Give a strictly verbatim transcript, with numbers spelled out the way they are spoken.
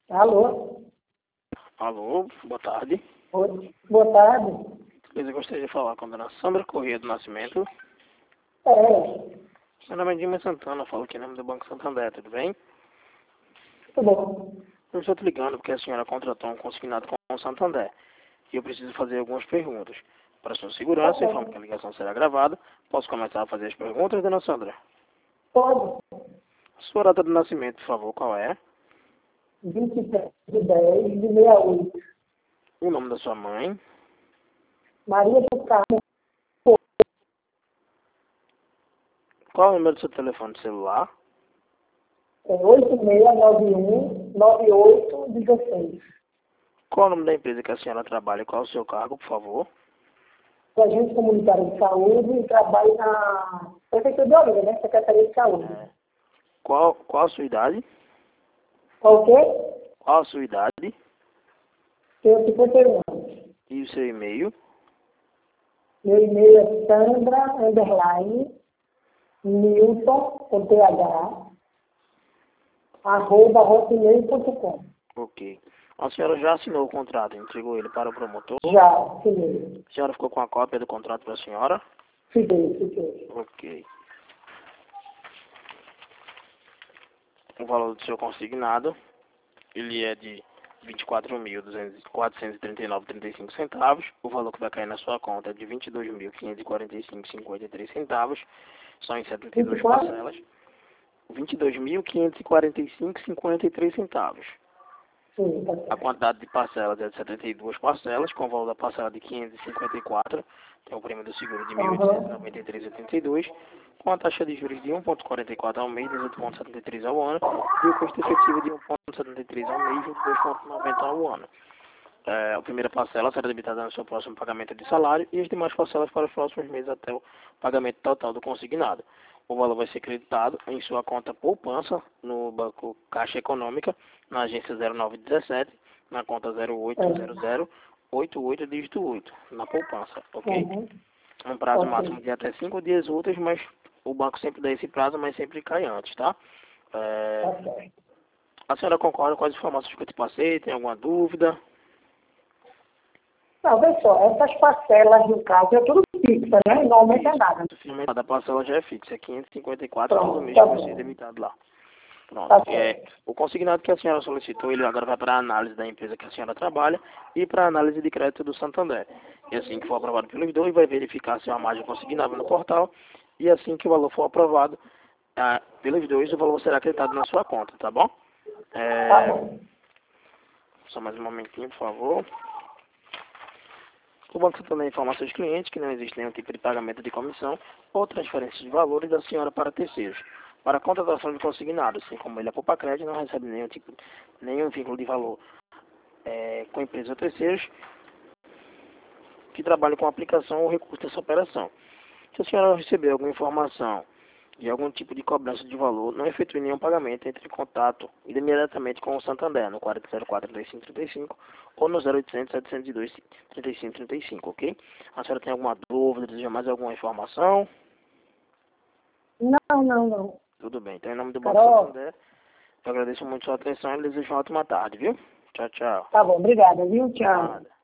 Alô? Alô, boa tarde. Oi. Boa tarde. Eu gostaria de falar com a dona Sandra Corrêa do Nascimento. É, Meu nome é Dima Santana, falo aqui em nome do Banco Santander, tudo bem? tudo bom. Eu estou te ligando porque a senhora contratou um consignado com o Santander e eu preciso fazer algumas perguntas. Para sua segurança, Ok. informo que a ligação será gravada. Posso começar a fazer as perguntas, dona Sandra? Pode. Sua data de nascimento, por favor, qual é? vinte e sete de dez de sessenta e oito. O nome da sua mãe? Maria do Carmo. Qual é o número do seu telefone celular? É oito seis nove um nove oito um seis. Qual é o nome da empresa que a senhora trabalha e qual é o seu cargo, por favor? Agente comunitário de saúde e trabalho na Prefeitura de Olinda, né? Secretaria de Saúde. É. Qual, qual a sua idade? Ok? Qual a sua idade? Tenho cinquenta e um anos. E o seu e-mail? Meu e-mail é Sandra, underline, Newton, com T H, arroba hotmail ponto com. Ok. A senhora já assinou o contrato, entregou ele para o promotor? Já, fiquei. A senhora ficou com a cópia do contrato para a senhora? Fiquei, fiquei. Ok. O valor do seu consignado, ele é de vinte e quatro mil, quatrocentos e trinta e nove vírgula trinta e cinco centavos. O valor que vai cair na sua conta é de vinte e dois mil, quinhentos e quarenta e cinco vírgula cinquenta e três centavos. São em setenta e duas parcelas. vinte e dois mil, quinhentos e quarenta e cinco vírgula cinquenta e três centavos. Sim, tá A certo. quantidade de parcelas é de setenta e duas parcelas, com o valor da parcela de quinhentos e cinquenta e quatro, tem o prêmio do seguro de mil oitocentos e noventa e três vírgula oitenta e dois, com a taxa de juros de um vírgula quarenta e quatro ao mês, dezoito vírgula setenta e três ao ano, e o custo efetivo de um vírgula setenta e três ao mês, vinte e dois vírgula noventa ao ano. É, a primeira parcela será debitada no seu próximo pagamento de salário e as demais parcelas para os próximos meses até o pagamento total do consignado. O valor vai ser creditado em sua conta poupança no Banco Caixa Econômica, na agência zero nove um sete, na conta zero oito zero zero oito oito dígito oito, na poupança, ok? Uhum. Um prazo Ok. máximo de até cinco dias úteis, mas o banco sempre dá esse prazo, mas sempre cai antes, tá? É, Tá certo. a senhora concorda com as informações que eu te passei? Tem alguma dúvida? Não, vê só, essas parcelas, no caso, é tudo fixa, né? Não aumenta nada. A parcela já é fixa, é quinhentos e cinquenta e quatro todo Pronto, mês tá que vai ser bom. debitado lá. Pronto. Tá É, certo. o consignado que a senhora solicitou, ele agora vai para a análise da empresa que a senhora trabalha e para a análise de crédito do Santander. E assim que for aprovado pelos dois, vai verificar se é uma margem consignável no portal. E assim que o valor for aprovado ah, pelos dois, o valor será acreditado na sua conta, tá bom? Tá É, bom. só mais um momentinho, por favor. O Banco Santander informa aos seus clientes que não existe nenhum tipo de pagamento de comissão ou transferência de valores da senhora para terceiros. Para a contratação de consignado, assim como ele é poupa crédito, não recebe nenhum tipo, nenhum vínculo de valor é, com empresas ou terceiros que trabalhem com aplicação ou recurso dessa operação. Se a senhora receber alguma informação de algum tipo de cobrança de valor, não efetue nenhum pagamento, entre em contato imediatamente com o Santander no quatro zero quatro, três cinco três cinco ou no zero oitocentos, setecentos e dois, trinta e cinco trinta e cinco, ok? A senhora tem alguma dúvida, deseja mais alguma informação? Não, não, não. Tudo bem. Então, em nome do Banco Carol, Santander, eu agradeço muito a sua atenção e desejo uma ótima tarde, viu? Tchau, tchau. tá bom, obrigada, viu? Tchau. Nada.